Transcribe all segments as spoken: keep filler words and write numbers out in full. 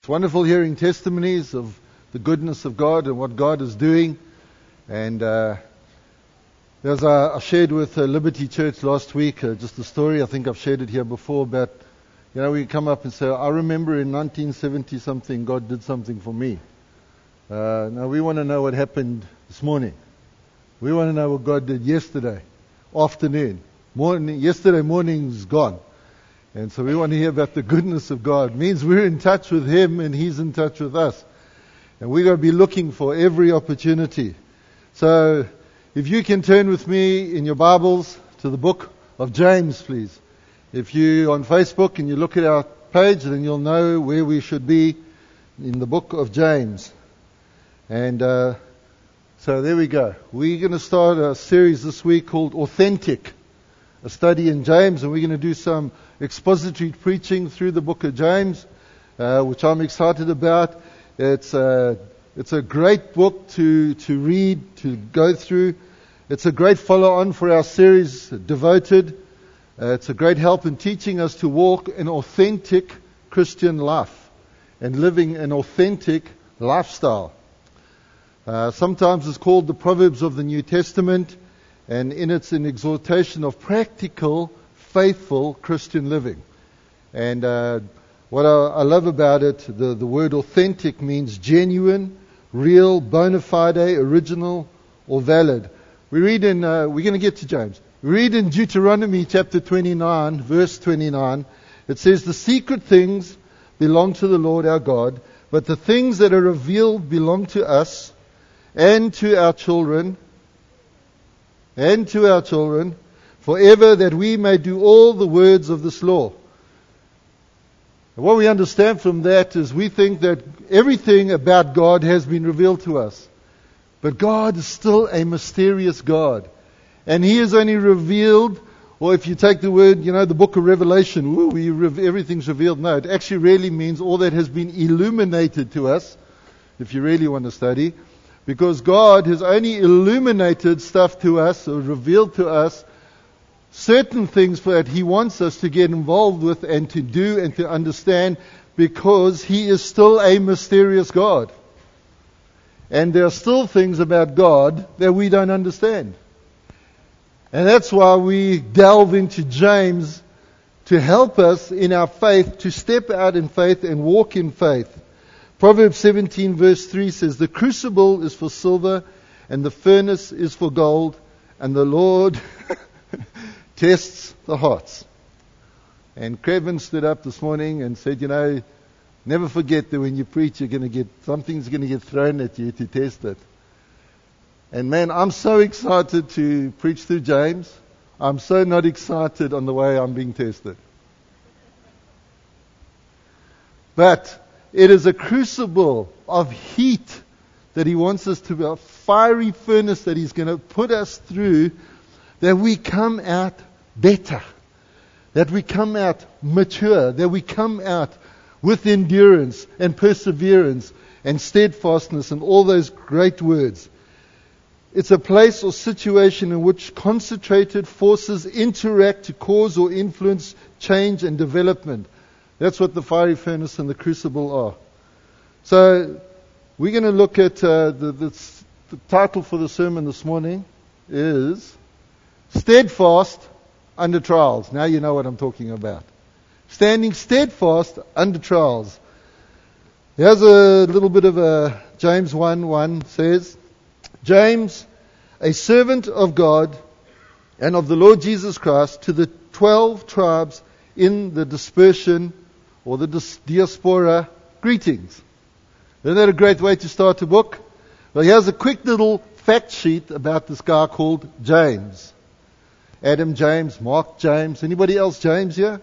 wonderful hearing testimonies of the goodness of God and what God is doing. And uh, as I, I shared with uh, Liberty Church last week, uh, just a story, I think I've shared it here before, about, you know, we come up and say, I remember in nineteen seventy something, God did something for me. Uh, now we want to know what happened this morning. We want to know what God did yesterday, afternoon. Morning, yesterday morning's gone. And so we want to hear about the goodness of God. It means we're in touch with Him and He's in touch with us. And we're going to be looking for every opportunity. So if you can turn with me in your Bibles to the book of James, please. If you're on Facebook and you look at our page, then you'll know where we should be in the book of James. And uh, so there we go. We're going to start a series this week called Authentic, a study in James, and we're going to do some expository preaching through the book of James, uh, which I'm excited about. It's a, it's a great book to, to read, to go through. It's a great follow-on for our series, Devoted. Uh, it's a great help in teaching us to walk an authentic Christian life and living an authentic lifestyle. Uh, sometimes it's called the Proverbs of the New Testament, and in it's an exhortation of practical, faithful Christian living. And uh, what I, I love about it, the, the word authentic means genuine, real, bona fide, original, or valid. We read in, uh, we're going to get to James. We read in Deuteronomy chapter twenty-nine, verse twenty-nine. It says, the secret things belong to the Lord our God, but the things that are revealed belong to us and to our children, and to our children, forever, that we may do all the words of this law. And what we understand from that is we think that everything about God has been revealed to us. But God is still a mysterious God. And He is only revealed, or if you take the word, you know, the book of Revelation, ooh, we re- everything's revealed. No, it actually really means all that has been illuminated to us, if you really want to study. Because God has only illuminated stuff to us, or revealed to us, certain things that He wants us to get involved with and to do and to understand, because He is still a mysterious God. And there are still things about God that we don't understand. And that's why we delve into James to help us in our faith, to step out in faith and walk in faith. Proverbs seventeen verse three says, the crucible is for silver and the furnace is for gold, and the Lord tests the hearts. And Kevin stood up this morning and said, you know, never forget that when you preach, you're going to get, something's going to get thrown at you to test it. And man, I'm so excited to preach through James. I'm so not excited on the way I'm being tested. But it is a crucible of heat that He wants us to be, a fiery furnace that He's going to put us through, that we come out better, that we come out mature, that we come out with endurance and perseverance and steadfastness and all those great words. It's a place or situation in which concentrated forces interact to cause or influence change and development. That's what the fiery furnace and the crucible are. So we're going to look at uh, the, the, the title for the sermon this morning is Steadfast Under Trials. Now you know what I'm talking about. Standing steadfast under trials. Here's a little bit of a James one one says, James, a servant of God and of the Lord Jesus Christ, to the twelve tribes in the dispersion or the diaspora, greetings. Isn't that a great way to start a book? Well, here's a quick little fact sheet about this guy called James. Adam James, Mark James. Anybody else James here?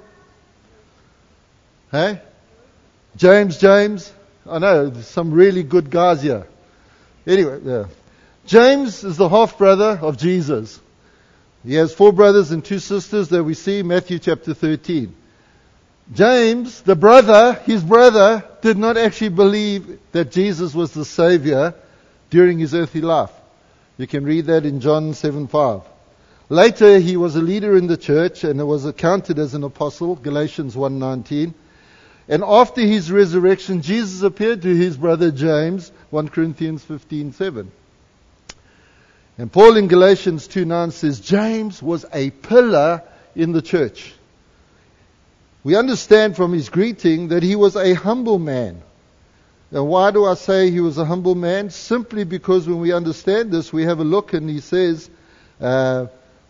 Hey? James James? I know, there's some really good guys here. Anyway, yeah. James is the half-brother of Jesus. He has four brothers and two sisters that we see in Matthew chapter thirteen. James, the brother, his brother, did not actually believe that Jesus was the Savior during His earthly life. You can read that in John seven five. Later, he was a leader in the church and was accounted as an apostle, Galatians one nineteen. And after his resurrection, Jesus appeared to his brother James, First Corinthians fifteen seven. And Paul in Galatians two nine says, James was a pillar in the church. We understand from his greeting that he was a humble man. And why do I say he was a humble man? Simply because when we understand this, we have a look and he says, uh,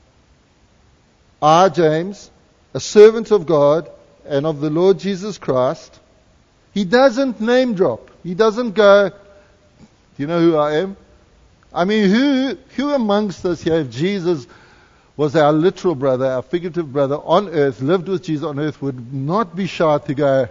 I, James, a servant of God and of the Lord Jesus Christ. He doesn't name drop. He doesn't go, do you know who I am? I mean, who who amongst us here, if Jesus was our literal brother, our figurative brother on earth, lived with Jesus on earth, would not be shy to go,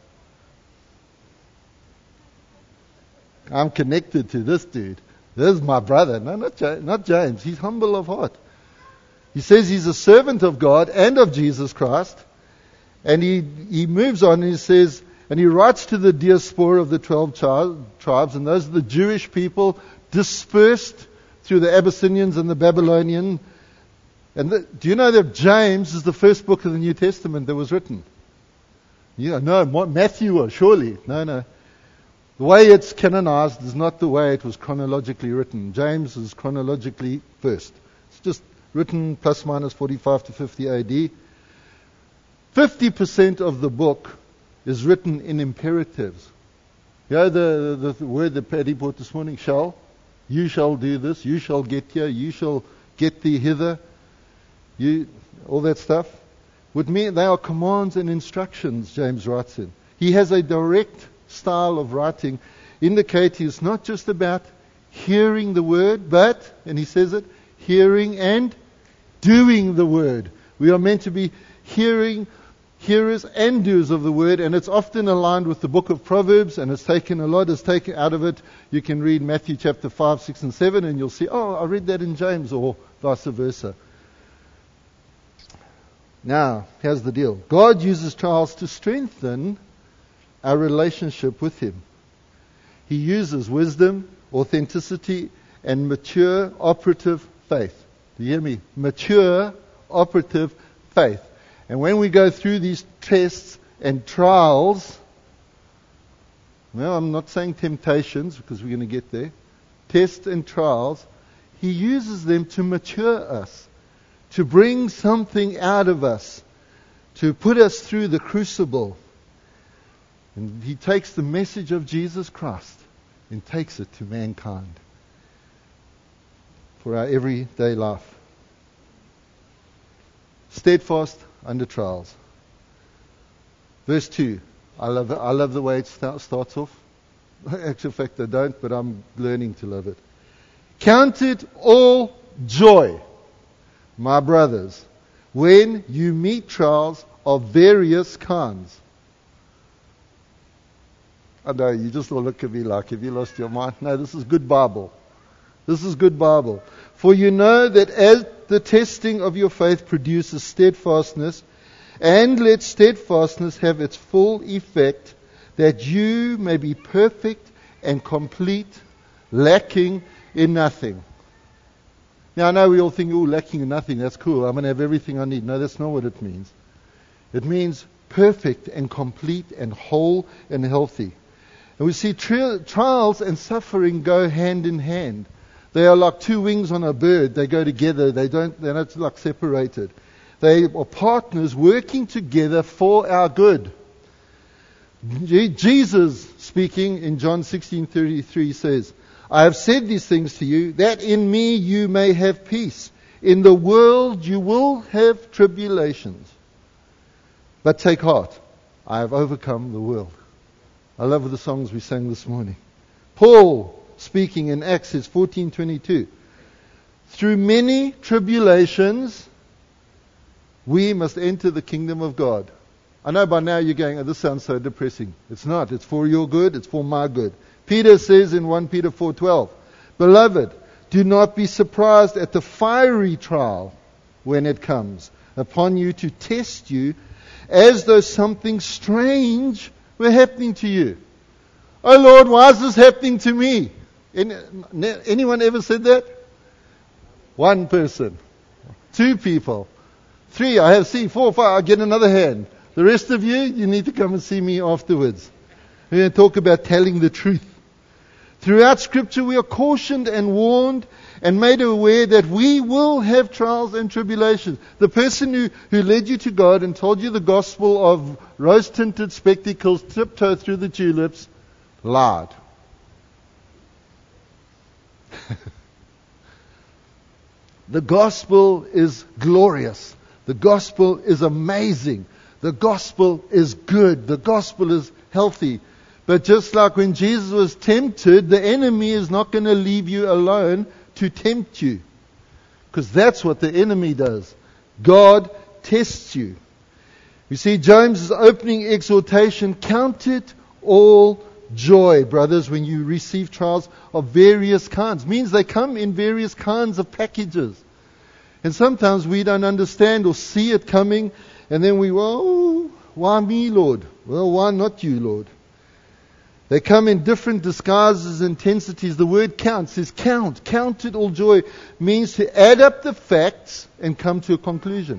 I'm connected to this dude. This is my brother. No, not James, not James. He's humble of heart. He says he's a servant of God and of Jesus Christ. And he, he moves on and he says, and he writes to the diaspora of the twelve chi- tribes, and those are the Jewish people dispersed through the Abyssinians and the Babylonian. And the, do you know that James is the first book of the New Testament that was written? Yeah, no, Matthew was, surely. No, no. The way it's canonized is not the way it was chronologically written. James is chronologically first. It's just written plus minus forty-five to fifty A D. fifty percent of the book is written in imperatives. You know the, the, the word that Paddy brought this morning, shall? You shall do this, you shall get here, you shall get thee hither, you, all that stuff. With me, they are commands and instructions, James writes in. He has a direct style of writing, indicating it's not just about hearing the word, but, and he says it, hearing and doing the word. We are meant to be hearing, hearers and doers of the word, and it's often aligned with the book of Proverbs, and it's taken, a lot is taken out of it. You can read Matthew chapter five, six, and seven, and you'll see, oh, I read that in James, or vice versa. Now, here's the deal. God uses trials to strengthen our relationship with Him. He uses wisdom, authenticity, and mature operative faith. Do you hear me? Mature operative faith. And when we go through these tests and trials, well, I'm not saying temptations because we're going to get there. Tests and trials, He uses them to mature us, to bring something out of us, to put us through the crucible. And He takes the message of Jesus Christ and takes it to mankind for our everyday life. Steadfast under trials. Verse two. I love it. I love the way it start, starts off. Actual fact, I don't, but I'm learning to love it. Count it all joy, my brothers, when you meet trials of various kinds. I know, you just all look at me like, have you lost your mind? No, this is good Bible. This is good Bible. For you know that as the testing of your faith produces steadfastness, and let steadfastness have its full effect, that you may be perfect and complete, lacking in nothing. Now I know we all think, oh, lacking in nothing, that's cool, I'm going to have everything I need. No, that's not what it means. It means perfect and complete and whole and healthy. And we see tri- trials and suffering go hand in hand. They are like two wings on a bird. They go together. They don't, they're not like separated. They are partners working together for our good. Jesus, speaking in John sixteen thirty-three, says, I have said these things to you, that in me you may have peace. In the world you will have tribulations. But take heart, I have overcome the world. I love the songs we sang this morning. Paul, speaking in Acts, says fourteen twenty-two, through many tribulations, we must enter the kingdom of God. I know by now you're going, oh, this sounds so depressing. It's not. It's for your good. It's for my good. Peter says in First Peter four twelve, Beloved, do not be surprised at the fiery trial when it comes upon you to test you, as though something strange were happening to you. Oh Lord, why is this happening to me? Any, anyone ever said that? One person. Two people. Three, I have seen. Four, five, I get another hand. The rest of you, you need to come and see me afterwards. We're going to talk about telling the truth. Throughout Scripture, we are cautioned and warned and made aware that we will have trials and tribulations. The person who, who led you to God and told you the gospel of rose-tinted spectacles, tiptoe through the tulips, lied. The gospel is glorious. The gospel is amazing. The gospel is good. The gospel is healthy. But just like when Jesus was tempted, the enemy is not going to leave you alone to tempt you. Because that's what the enemy does. God tests you. You see, James' opening exhortation, count it all joy, brothers, when you receive trials of various kinds. Means they come in various kinds of packages. And sometimes we don't understand or see it coming, and then we, well, why me, Lord? Well, why not you, Lord? They come in different disguises, intensities. The word count says count. Count it all joy means to add up the facts and come to a conclusion.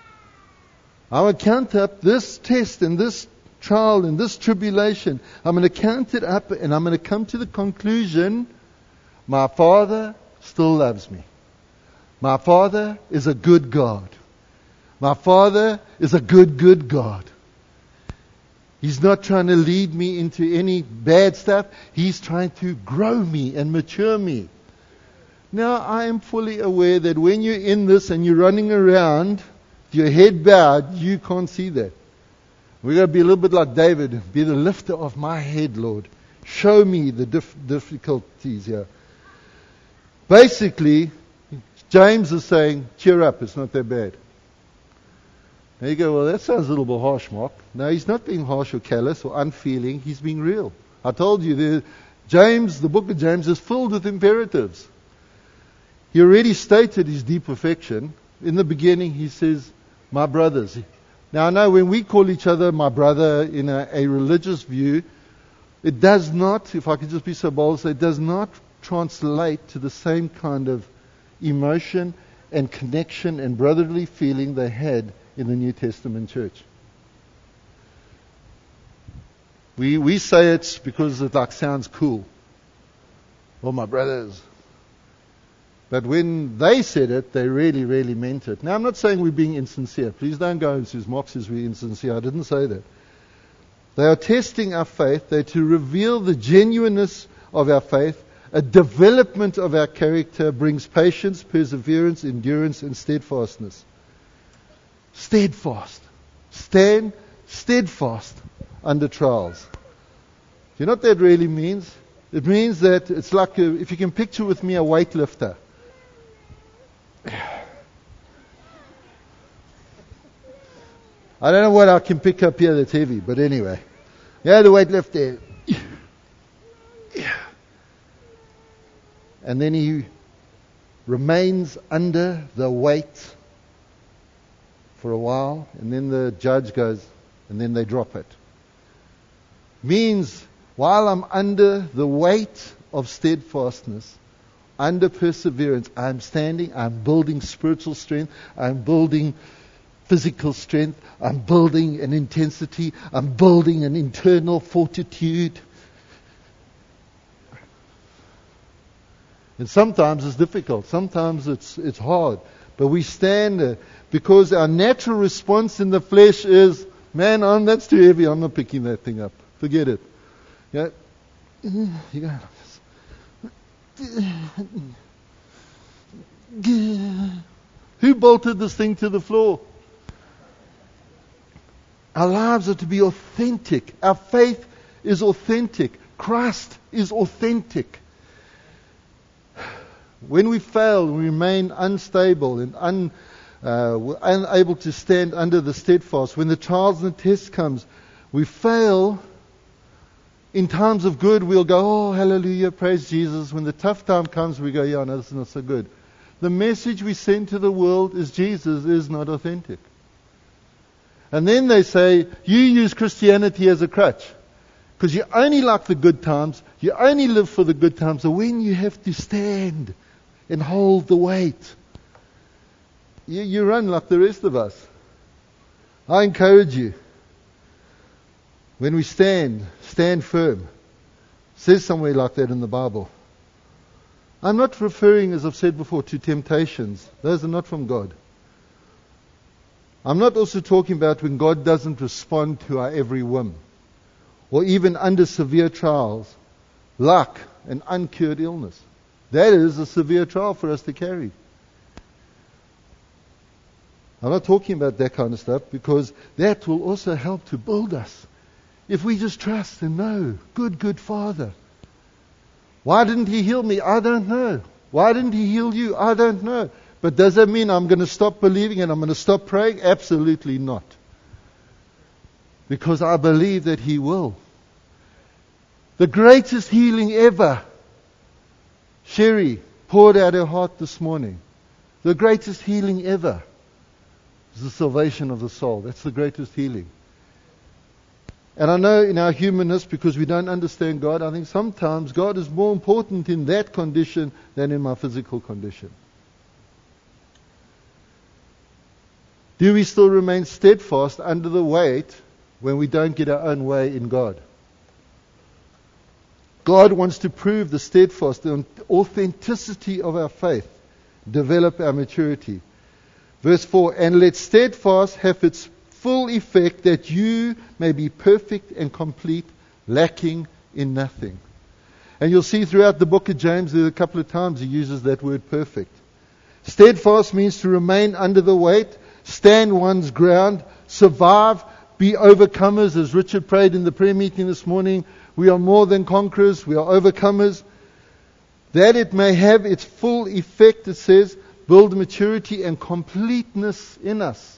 I will count up this test and this trial and this tribulation. I'm going to count it up and I'm going to come to the conclusion, my Father still loves me. My Father is a good God. My Father is a good, good God. He's not trying to lead me into any bad stuff. He's trying to grow me and mature me. Now, I am fully aware that when you're in this and you're running around, with your head bowed, you can't see that. We've got to be a little bit like David. Be the lifter of my head, Lord. Show me the dif- difficulties here. Basically, James is saying, cheer up, it's not that bad. Now you go, well, that sounds a little bit harsh, Mark. No, he's not being harsh or callous or unfeeling. He's being real. I told you, the, James, the book of James is filled with imperatives. He already stated his deep perfection. In the beginning, he says, my brothers. Now, I know when we call each other my brother in a, a religious view, it does not, if I could just be so bold, say, it does not translate to the same kind of emotion and connection and brotherly feeling they had in the New Testament church. We we say it because it like sounds cool. Well, my brothers. But when they said it, they really, really meant it. Now, I'm not saying we're being insincere. Please don't go and say, Mark says we're insincere. I didn't say that. They are testing our faith. They're to reveal the genuineness of our faith. A development of our character brings patience, perseverance, endurance, and steadfastness. Steadfast. Stand steadfast under trials. Do you know what that really means? It means that it's like, a, if you can picture with me a weightlifter. I don't know what I can pick up here that's heavy, but anyway. Yeah, the weightlifter. And then he remains under the weight for a while, and then the judge goes, and then they drop it. Means, while I'm under the weight of steadfastness, under perseverance, I'm standing, I'm building spiritual strength, I'm building physical strength, I'm building an intensity, I'm building an internal fortitude. And sometimes it's difficult, sometimes it's it's hard, but we stand there because our natural response in the flesh is, man, I'm, that's too heavy, I'm not picking that thing up. Forget it. You go, you go who bolted this thing to the floor? Our lives are to be authentic. Our faith is authentic. Christ is authentic. When we fail, we remain unstable and un, uh, we're unable to stand under the steadfast. When the trials and the tests comes, we fail. In times of good, we'll go, oh, hallelujah, praise Jesus. When the tough time comes, we go, yeah, no, this is not so good. The message we send to the world is Jesus is not authentic. And then they say, you use Christianity as a crutch. Because you only like the good times. You only live for the good times. So when you have to stand and hold the weight, you, you run like the rest of us. I encourage you. When we stand, stand firm. It says somewhere like that in the Bible. I'm not referring, as I've said before, to temptations. Those are not from God. I'm not also talking about when God doesn't respond to our every whim, or even under severe trials, like an uncured illness. That is a severe trial for us to carry. I'm not talking about that kind of stuff, because that will also help to build us. If we just trust and know, good, good Father. Why didn't He heal me? I don't know. Why didn't He heal you? I don't know. But does that mean I'm going to stop believing and I'm going to stop praying? Absolutely not. Because I believe that He will. The greatest healing ever. Sherry poured out her heart this morning. The greatest healing ever is the salvation of the soul. That's the greatest healing. And I know in our humanness, because we don't understand God, I think sometimes God is more important in that condition than in my physical condition. Do we still remain steadfast under the weight when we don't get our own way in God? God wants to prove the steadfast, the authenticity of our faith, develop our maturity. Verse four, and let steadfast have its full effect, that you may be perfect and complete, lacking in nothing. And you'll see throughout the book of James, there are a couple of times he uses that word perfect. Steadfast means to remain under the weight, stand one's ground, survive, be overcomers, as Richard prayed in the prayer meeting this morning. We are more than conquerors, we are overcomers. That it may have its full effect, it says, build maturity and completeness in us.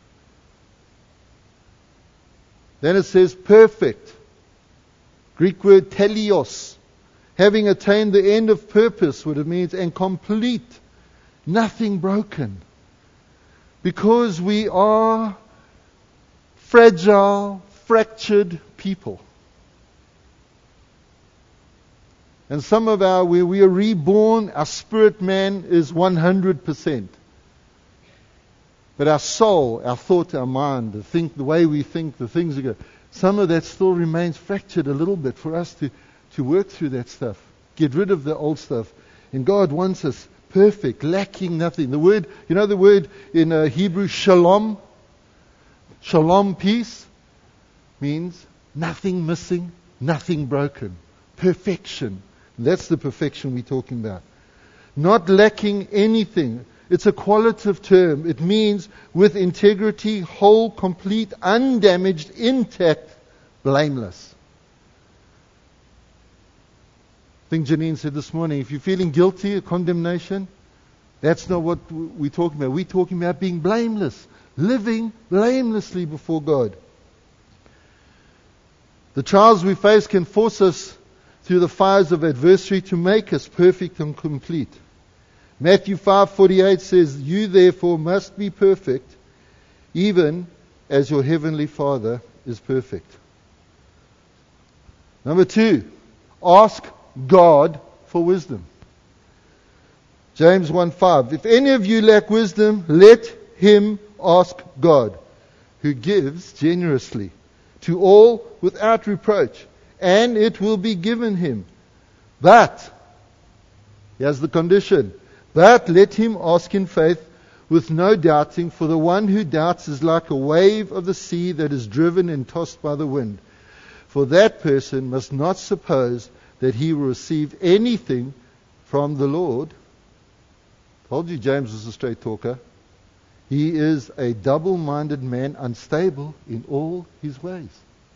Then it says perfect. Greek word teleos. Having attained the end of purpose, what it means, and complete. Nothing broken. Because we are fragile, fractured people. And some of our, where we are reborn, our spirit man is one hundred percent. But our soul, our thought, our mind, the think, the way we think, the things that go, some of that still remains fractured a little bit for us to, to work through that stuff. Get rid of the old stuff. And God wants us perfect, lacking nothing. The word, you know the word in uh, Hebrew, shalom? Shalom, peace, means nothing missing, nothing broken. Perfection. That's the perfection we're talking about. Not lacking anything. It's a qualitative term. It means with integrity, whole, complete, undamaged, intact, blameless. I think Janine said this morning, if you're feeling guilty or condemnation, that's not what we're talking about. We're talking about being blameless, living blamelessly before God. The trials we face can force us through the fires of adversity to make us perfect and complete. Matthew five forty-eight says, you therefore must be perfect, even as your heavenly Father is perfect. Number two, ask God for wisdom. James one five, if any of you lack wisdom, let him ask God, who gives generously to all without reproach, and it will be given him. But, here's the condition, but let him ask in faith with no doubting, for the one who doubts is like a wave of the sea that is driven and tossed by the wind. For that person must not suppose that he will receive anything from the Lord. Told you James was a straight talker. He is a double-minded man, unstable in all his ways.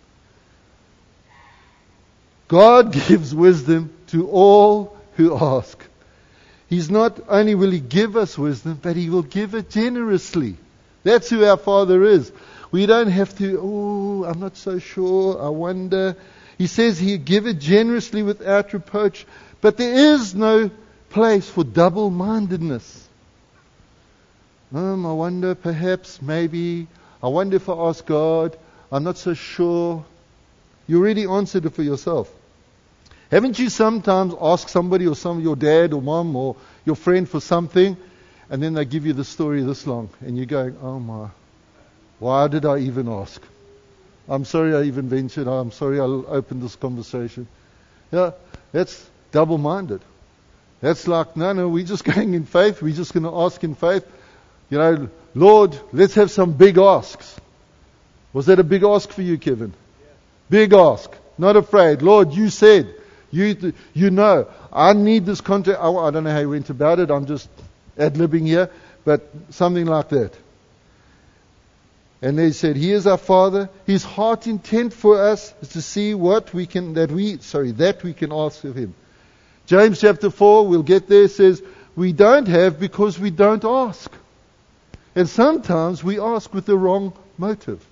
God gives wisdom to all who ask. He's not only will He give us wisdom, but He will give it generously. That's who our Father is. We don't have to, oh, I'm not so sure, I wonder. He says He'll give it generously without reproach. But there is no place for double-mindedness. Um, I wonder, perhaps, maybe, I wonder if I ask God, I'm not so sure. You already answered it for yourself. Haven't you sometimes asked somebody or some your dad or mom or your friend for something, and then they give you the story this long, and you're going, oh my, why did I even ask? I'm sorry I even ventured. I'm sorry I opened this conversation. Yeah, that's double-minded. That's like, no, no, we're just going in faith. We're just going to ask in faith. You know, Lord, let's have some big asks. Was that a big ask for you, Kevin? Yeah. Big ask. Not afraid. Lord, you said. You you know. I need this contract. I, I don't know how you went about it. I'm just ad-libbing here. But something like that. And they said, He is our Father. His heart intent for us is to see what we can, that we, sorry, that we can ask of Him. James chapter four, we'll get there, says, we don't have because we don't ask. And sometimes we ask with the wrong motive.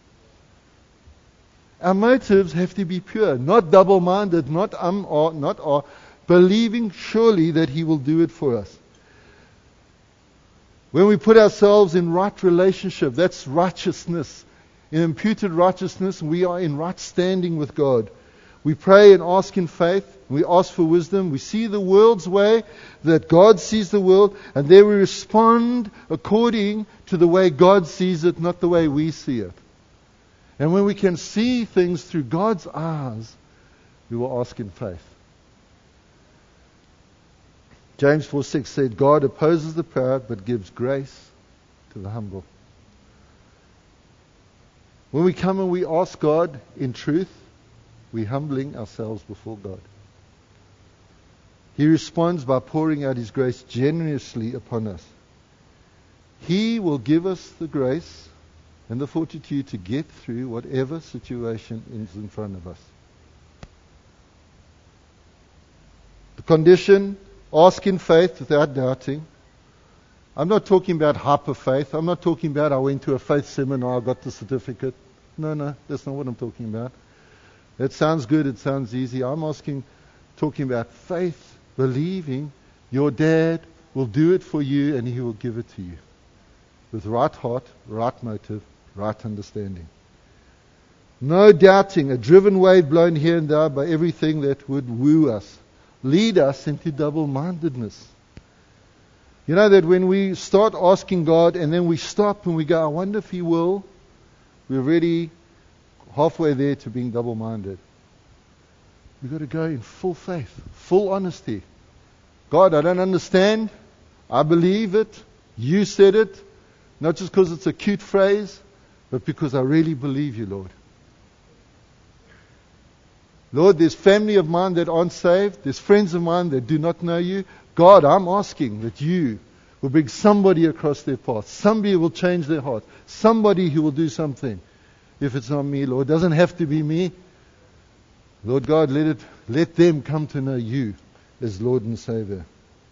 Our motives have to be pure, not double-minded, not um or not or, believing surely that He will do it for us. When we put ourselves in right relationship, that's righteousness. In imputed righteousness, we are in right standing with God. We pray and ask in faith. We ask for wisdom. We see the world's way, that God sees the world, and then we respond according to the way God sees it, not the way we see it. And when we can see things through God's eyes, we will ask in faith. James four six said, God opposes the proud but gives grace to the humble. When we come and we ask God in truth, we're humbling ourselves before God. He responds by pouring out His grace generously upon us. He will give us the grace and the fortitude to get through whatever situation is in front of us. The condition, ask in faith without doubting. I'm not talking about hyper faith. I'm not talking about I went to a faith seminar, I got the certificate. No, no, that's not what I'm talking about. That sounds good, it sounds easy. I'm asking, talking about faith, believing your dad will do it for you and He will give it to you. With right heart, right motive, right understanding. No doubting, a driven wave blown here and there by everything that would woo us, lead us into double-mindedness. You know that when we start asking God and then we stop and we go, I wonder if He will, we're already halfway there to being double-minded. We've got to go in full faith, full honesty. God, I don't understand. I believe it. You said it. Not just because it's a cute phrase, but because I really believe You, Lord. Lord, there's family of mine that aren't saved. There's friends of mine that do not know You. God, I'm asking that You will bring somebody across their path. Somebody will change their heart. Somebody who will do something. If it's not me, Lord, it doesn't have to be me. Lord God, let it, let them come to know You as Lord and Savior.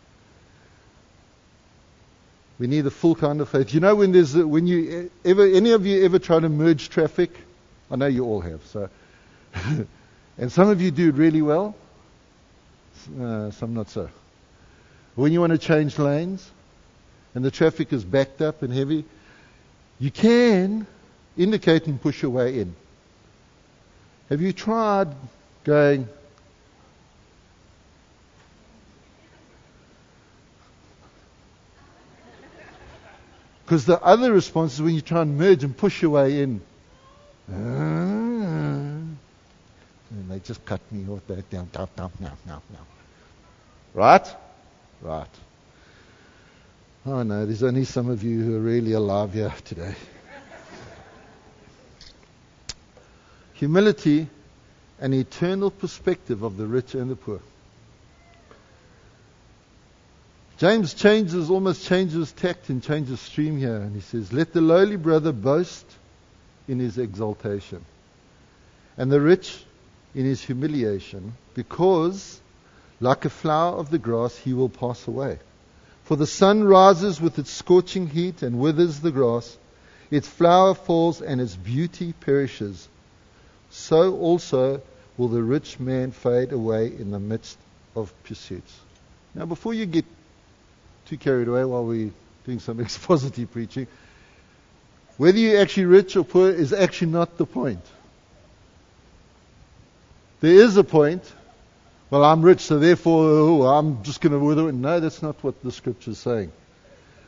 We need a full kind of faith. You know, when there's a, when you ever any of you ever try to merge traffic? I know you all have. So, and some of you do it really well. Uh, some not so. When you want to change lanes, and the traffic is backed up and heavy, you can indicate and push your way in. Have you tried going? Because the other response is when you try and merge and push your way in. And they just cut me off that down, down, down, now, now, now. Right? Right. Oh no, there's only some of you who are really alive here today. Humility, an eternal perspective of the rich and the poor. James changes, almost changes tact and changes stream here, and he says, let the lowly brother boast in his exaltation, and the rich in his humiliation, because like a flower of the grass he will pass away. For the sun rises with its scorching heat and withers the grass, its flower falls and its beauty perishes. So also will the rich man fade away in the midst of pursuits. Now before you get too carried away while we're doing some expositive preaching, whether you're actually rich or poor is actually not the point. There is a point. Well, I'm rich, so therefore oh, I'm just going to wither it. No, that's not what the scripture is saying.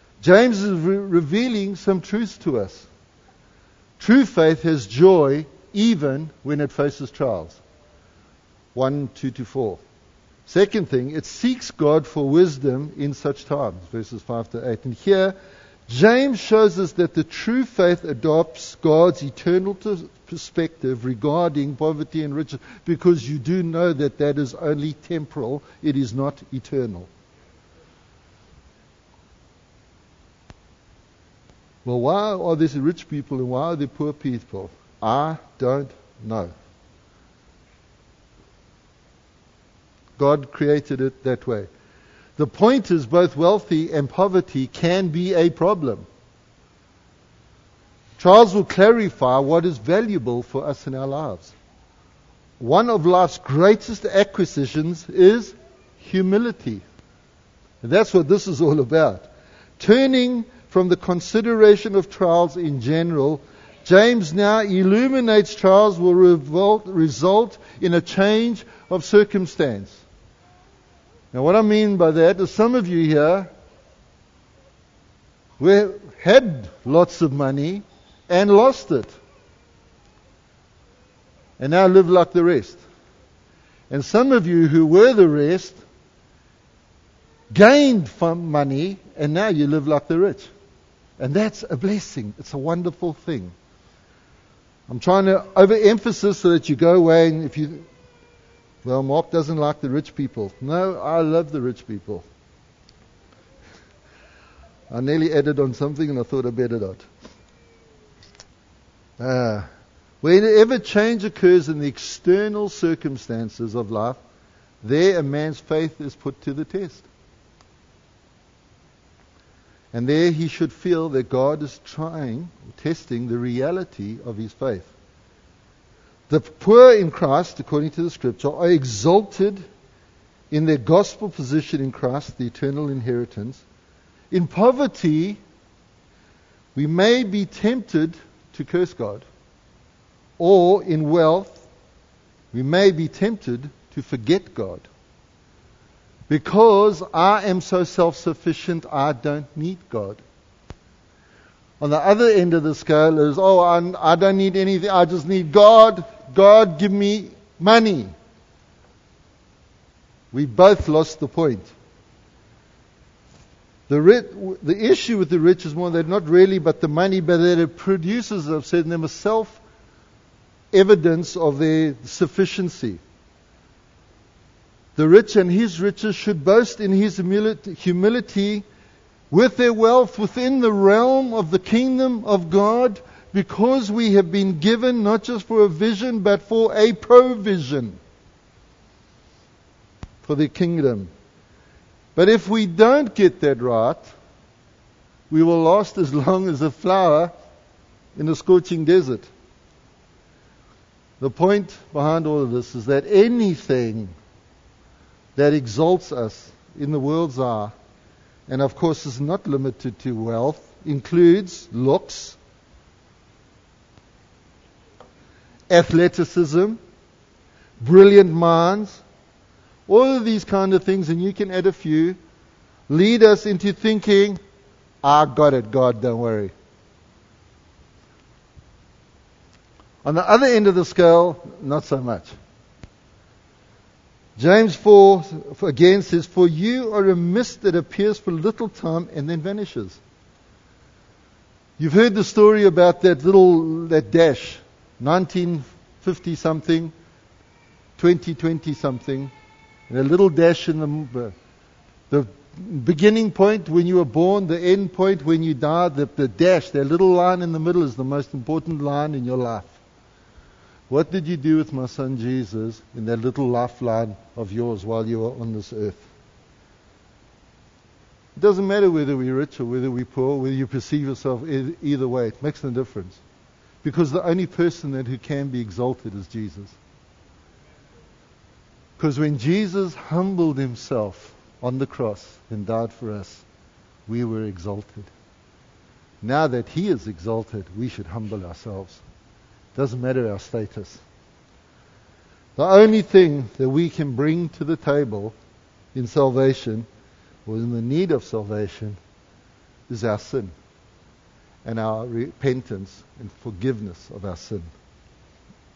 James is re- revealing some truths to us. True faith has joy even when it faces trials. one, two to four. Second thing, it seeks God for wisdom in such times, verses five to eight. And here, James shows us that the true faith adopts God's eternal perspective regarding poverty and riches, because you do know that that is only temporal, it is not eternal. Well, why are there rich people and why are there poor people? I don't know. God created it that way. The point is, both wealthy and poverty can be a problem. Trials will clarify what is valuable for us in our lives. One of life's greatest acquisitions is humility. And that's what this is all about. Turning from the consideration of trials in general, James now illuminates trials will revolt, result in a change of circumstance. Now, what I mean by that is some of you here we had lots of money and lost it, and now live like the rest. And some of you who were the rest gained from money, and now you live like the rich. And that's a blessing. It's a wonderful thing. I'm trying to overemphasize so that you go away and if you, well, Mark doesn't like the rich people. No, I love the rich people. I nearly added on something and I thought I better not. Uh, whenever change occurs in the external circumstances of life, there a man's faith is put to the test. And there he should feel that God is trying, testing the reality of his faith. The poor in Christ, according to the scripture, are exalted in their gospel position in Christ, the eternal inheritance. In poverty, we may be tempted to curse God. Or in wealth, we may be tempted to forget God. Because I am so self-sufficient, I don't need God. On the other end of the scale is, oh, I'm, I don't need anything, I just need God. God, give me money. We both lost the point. The, rich, the issue with the rich is more that not really but the money, but that it produces, I've said, in them a self-evidence of their sufficiency. The rich and his riches should boast in his humility, humility with their wealth within the realm of the kingdom of God, because we have been given not just for a vision but for a provision for the kingdom. But if we don't get that right, we will last as long as a flower in a scorching desert. The point behind all of this is that anything that exalts us in the world's eye, and of course is not limited to wealth, includes looks, athleticism, brilliant minds, all of these kind of things, and you can add a few, lead us into thinking, I got it, God, don't worry. On the other end of the scale, not so much. James four again says, for you are a mist that appears for a little time and then vanishes. You've heard the story about that little, that dash, nineteen fifty something, twenty twenty something, and a little dash in the, the beginning point when you were born, the end point when you die, the, the dash, that little line in the middle is the most important line in your life. What did you do with my son Jesus in that little lifeline of yours while you were on this earth? It doesn't matter whether we're rich or whether we're poor, whether you perceive yourself either way. It makes no difference. Because the only person that who can be exalted is Jesus. Because when Jesus humbled himself on the cross and died for us, we were exalted. Now that he is exalted, we should humble ourselves. Doesn't matter our status. The only thing that we can bring to the table in salvation, or in the need of salvation, is our sin and our repentance and forgiveness of our sin.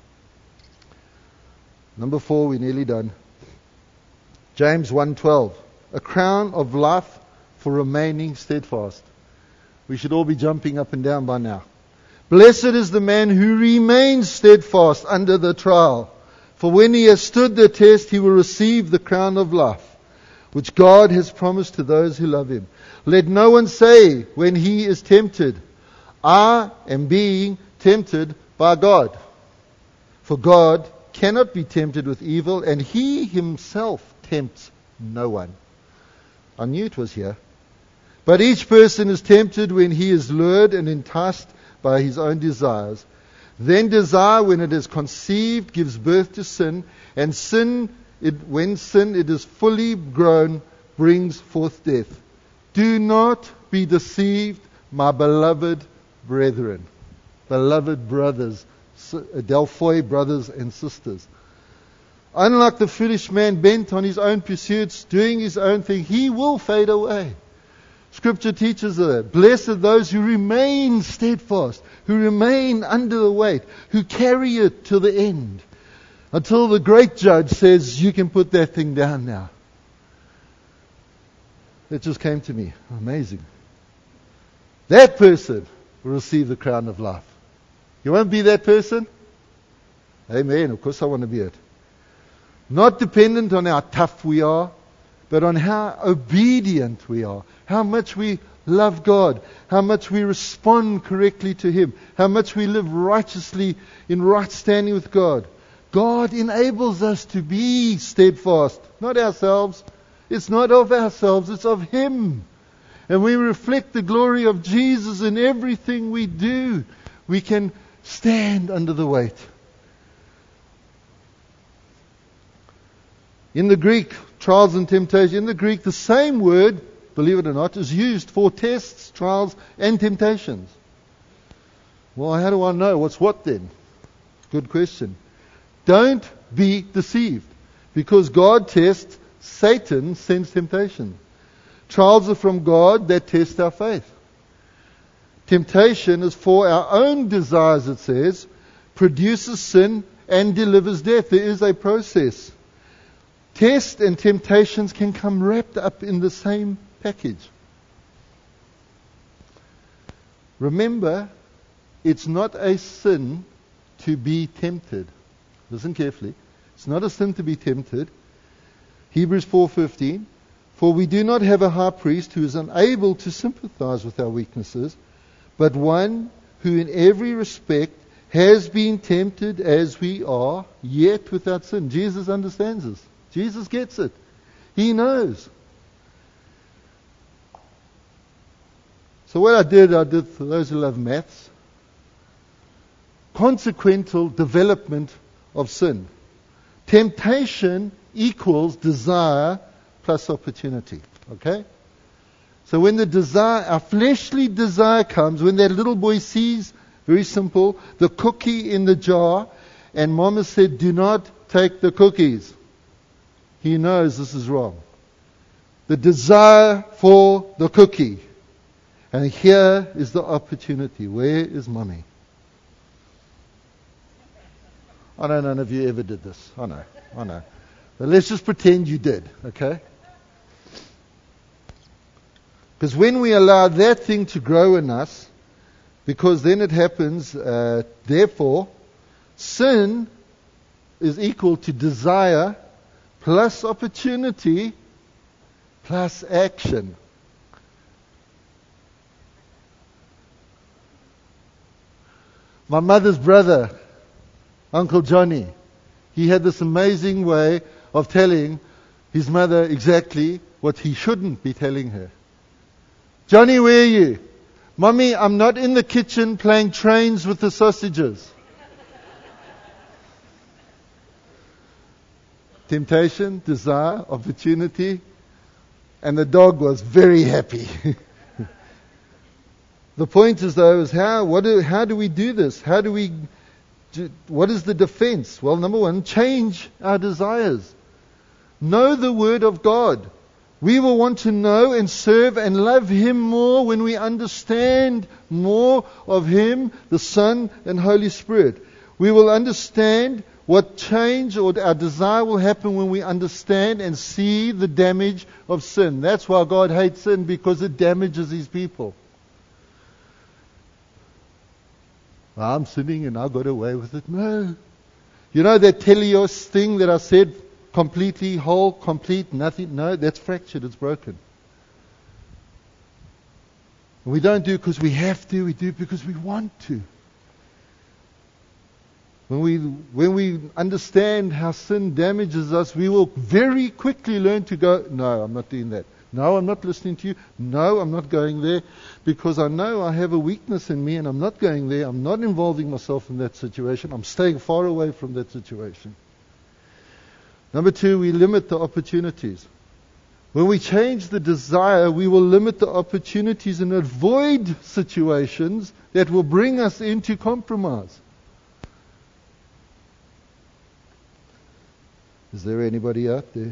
Number four, we're nearly done. James one twelve. A crown of life for remaining steadfast. We should all be jumping up and down by now. Blessed is the man who remains steadfast under the trial. For when he has stood the test, he will receive the crown of life, which God has promised to those who love him. Let no one say when he is tempted, I am being tempted by God. For God cannot be tempted with evil, and he himself tempts no one. I knew it was here. But each person is tempted when he is lured and enticed by his own desires. Then desire, when it is conceived, gives birth to sin, and sin, it, when sin it is fully grown, brings forth death. Do not be deceived, my beloved brethren, beloved brothers, Adelphoi brothers and sisters. Unlike the foolish man bent on his own pursuits, doing his own thing, he will fade away. Scripture teaches that. Blessed are those who remain steadfast, who remain under the weight, who carry it to the end, until the great judge says, you can put that thing down now. That just came to me. Amazing. That person will receive the crown of life. You won't be that person? Amen. Of course I want to be it. Not dependent on how tough we are, but on how obedient we are. How much we love God. How much we respond correctly to Him. How much we live righteously in right standing with God. God enables us to be steadfast. Not ourselves. It's not of ourselves. It's of Him. And we reflect the glory of Jesus in everything we do. We can stand under the weight. In the Greek, trials and temptation, in the Greek, the same word, believe it or not, is used for tests, trials, and temptations. Well, how do I know what's what then? Good question. Don't be deceived, because God tests, Satan sends temptation. Trials are from God that test our faith. Temptation is for our own desires, it says, produces sin and delivers death. There is a process. Tests and temptations can come wrapped up in the same package. Remember, it's not a sin to be tempted. Listen carefully. It's not a sin to be tempted. Hebrews four fifteen. For we do not have a high priest who is unable to sympathize with our weaknesses, but one who in every respect has been tempted as we are, yet without sin. Jesus understands this. Jesus gets it. He knows. So what I did, I did, for those who love maths, consequential development of sin. Temptation equals desire plus opportunity. Okay? So when the desire, our fleshly desire comes, when that little boy sees, very simple, the cookie in the jar, and Mama said, do not take the cookies. He knows this is wrong. The desire for the cookie. And here is the opportunity. Where is Mommy? I know none of you ever did this. I know. I know. But let's just pretend you did. Okay? Because when we allow that thing to grow in us, because then it happens, uh, therefore, sin is equal to desire plus opportunity plus action. My mother's brother, Uncle Johnny, he had this amazing way of telling his mother exactly what he shouldn't be telling her. Johnny, where are you? Mommy, I'm not in the kitchen playing trains with the sausages. Temptation, desire, opportunity, and the dog was very happy. The point is, though, is how what do, how do we do this? How do we? Do, what is the defense? Well, number one, change our desires. Know the Word of God. We will want to know and serve and love Him more when we understand more of Him, the Son and Holy Spirit. We will understand What change or our desire will happen when we understand and see the damage of sin. That's why God hates sin, because it damages His people. I'm sinning and I got away with it. No. You know that teleos thing that I said, completely whole, complete, nothing? No, that's fractured, it's broken. And we don't do it because we have to, we do it because we want to. When we, when we understand how sin damages us, we will very quickly learn to go, no, I'm not doing that. No, I'm not listening to you. No, I'm not going there, because I know I have a weakness in me and I'm not going there. I'm not involving myself in that situation. I'm staying far away from that situation. Number two, we limit the opportunities. When we change the desire, we will limit the opportunities and avoid situations that will bring us into compromise. Is there anybody out there?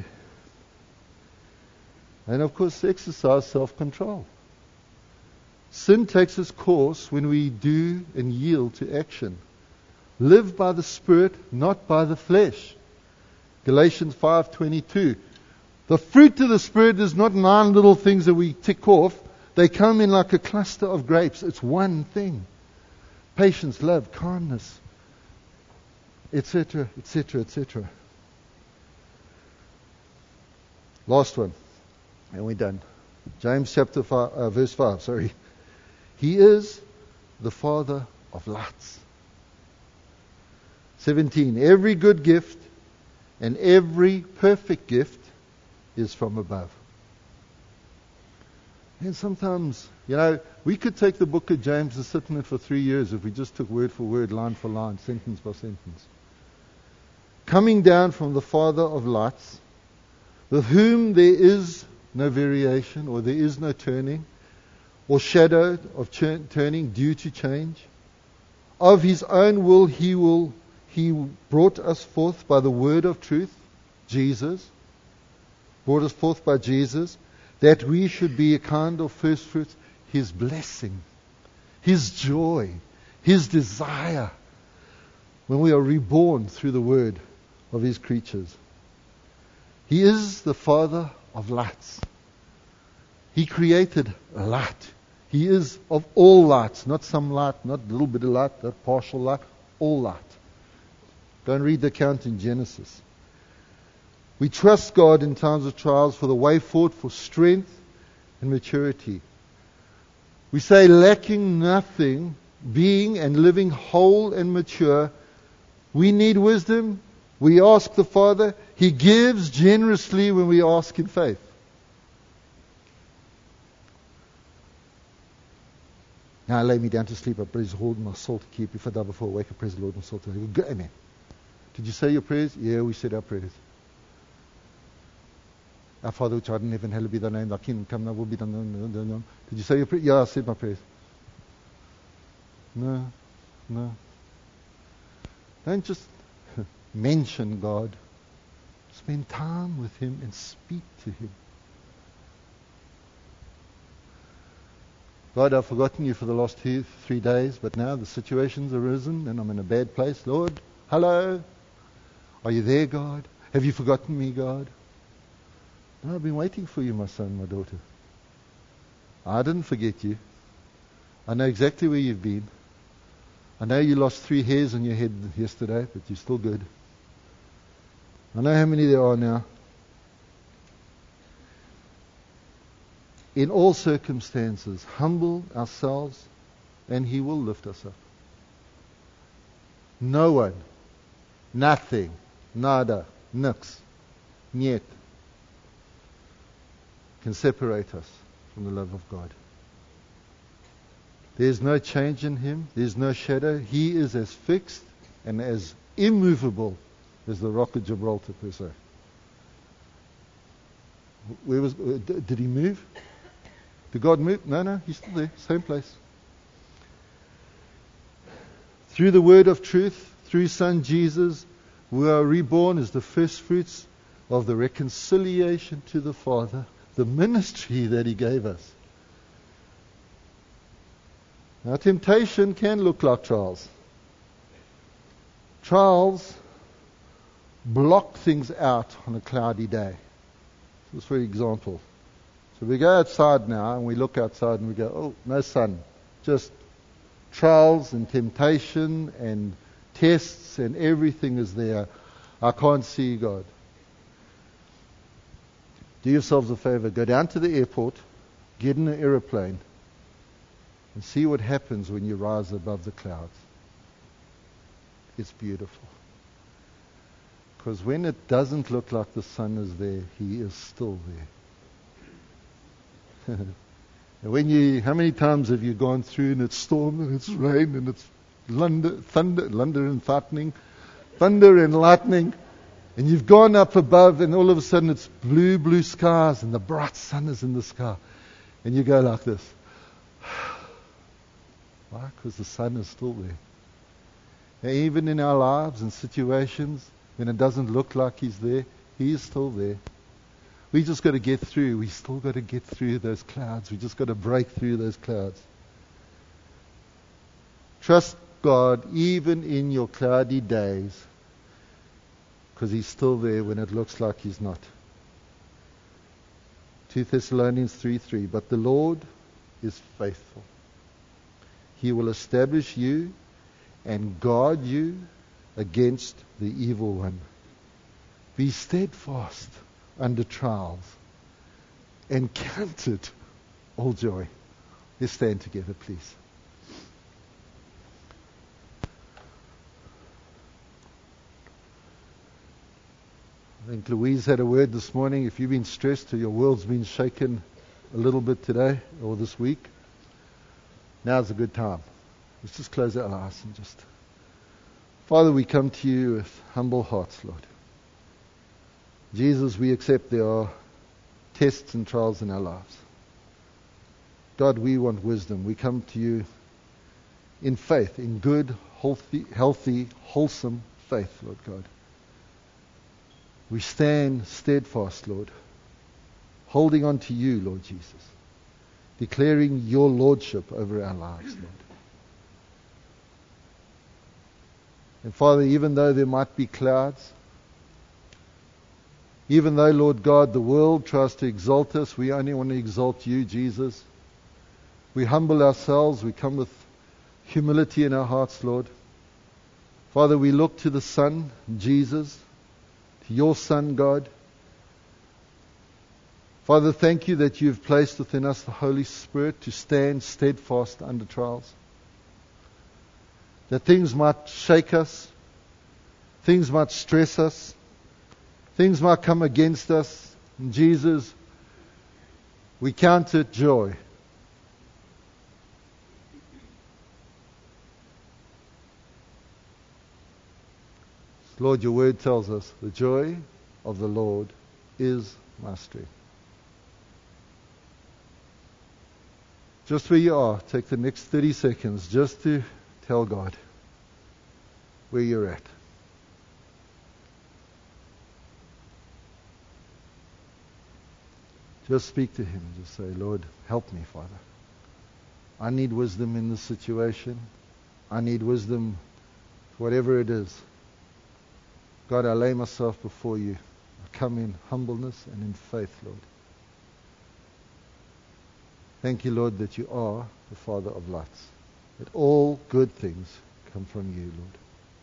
And of course, exercise self-control. Sin takes its course when we do and yield to action. Live by the Spirit, not by the flesh. Galatians five twenty-two. The fruit of the Spirit is not nine little things that we tick off. They come in like a cluster of grapes. It's one thing. Patience, love, kindness, et cetera, et cetera, et cetera. Last one, and we're done. James chapter five, uh, verse five. Sorry, He is the Father of lights. Seventeen. Every good gift and every perfect gift is from above. And sometimes, you know, we could take the book of James and sit in it for three years if we just took word for word, line for line, sentence by sentence. Coming down from the Father of lights, with whom there is no variation, or there is no turning, or shadow of ch- turning due to change. Of His own will He will He brought us forth by the word of truth, Jesus, brought us forth by Jesus, that we should be a kind of first fruits, His blessing, His joy, His desire, when we are reborn through the word of His creatures. He is the Father of lights. He created light. He is of all lights, not some light, not a little bit of light, not partial light, all light. Go and read the account in Genesis. We trust God in times of trials for the way forward, for strength and maturity. We say, lacking nothing, being and living whole and mature, we need wisdom. We ask the Father. He gives generously when we ask in faith. Now I lay me down to sleep. I praise the Lord, my soul to keep. If I die before I wake, I praise the Lord, my soul to keep. Good, amen. Did you say your prayers? Yeah, we said our prayers. Our Father which art in heaven, hallowed be thy name. Thy kingdom come, thy will be done. Did you say your prayers? Yeah, I said my prayers. No, no. Don't just mention God. Spend time with Him and speak to Him. God, I've forgotten you for the last two, three days, but now the situation's arisen and I'm in a bad place. Lord, hello? Are you there, God? Have you forgotten me, God? No, I've been waiting for you, my son, my daughter. I didn't forget you. I know exactly where you've been. I know you lost three hairs on your head yesterday, but you're still good. I know how many there are now. In all circumstances, humble ourselves and He will lift us up. No one, nothing, nada, nix, niet, can separate us from the love of God. There's no change in Him. There's no shadow. He is as fixed and as immovable as the rock of Gibraltar, per se. Where was? Uh, d- did He move? Did God move? No, no. He's still there. Same place. Through the word of truth, through His Son Jesus, we are reborn as the first fruits of the reconciliation to the Father, the ministry that He gave us. Now, temptation can look like trials. Trials block things out on a cloudy day. Just for example. So we go outside now and we look outside and we go, oh, no sun. Just trials and temptation and tests and everything is there. I can't see God. Do yourselves a favor. Go down to the airport, get in an aeroplane, and see what happens when you rise above the clouds. It's beautiful. Because when it doesn't look like the sun is there, He is still there. And when you, how many times have you gone through and it's storm and it's rain and it's thunder, thunder, thunder and lightning, thunder and lightning, and you've gone up above and all of a sudden it's blue, blue skies and the bright sun is in the sky, and you go like this. Why? Because the sun is still there. And even in our lives and situations, when it doesn't look like He's there, He is still there. We just got to get through. We still got to get through those clouds. We just got to break through those clouds. Trust God even in your cloudy days, because He's still there when it looks like He's not. Second Thessalonians three three. But the Lord is faithful. He will establish you and guard you against the evil one. Be steadfast under trials and count it all joy. Let's stand together, please. I think Louise had a word this morning. If you've been stressed or your world's been shaken a little bit today or this week, now's a good time. Let's just close our eyes and just... Father, we come to you with humble hearts, Lord. Jesus, we accept there are tests and trials in our lives. God, we want wisdom. We come to you in faith, in good, healthy, healthy, wholesome faith, Lord God. We stand steadfast, Lord, holding on to you, Lord Jesus, declaring your lordship over our lives, Lord. And Father, even though there might be clouds, even though, Lord God, the world tries to exalt us, we only want to exalt you, Jesus. We humble ourselves. We come with humility in our hearts, Lord. Father, we look to the Son, Jesus, to your Son, God. Father, thank you that you've placed within us the Holy Spirit to stand steadfast under trials. That things might shake us, things might stress us, things might come against us. And Jesus, we count it joy. Lord, your word tells us the joy of the Lord is my strength. Just where you are, take the next thirty seconds just to tell God where you're at. Just speak to Him. Just say, Lord, help me, Father. I need wisdom in this situation. I need wisdom, whatever it is. God, I lay myself before you. I come in humbleness and in faith, Lord. Thank you, Lord, that you are the Father of lights. That all good things come from you, Lord.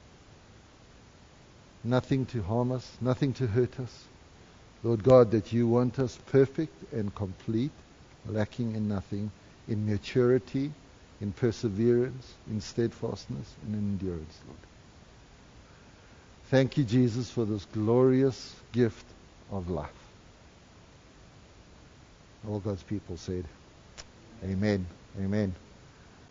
Nothing to harm us, nothing to hurt us. Lord God, that you want us perfect and complete, lacking in nothing, in maturity, in perseverance, in steadfastness, and in endurance, Lord. Thank you, Jesus, for this glorious gift of life. All God's people said, Amen. Amen.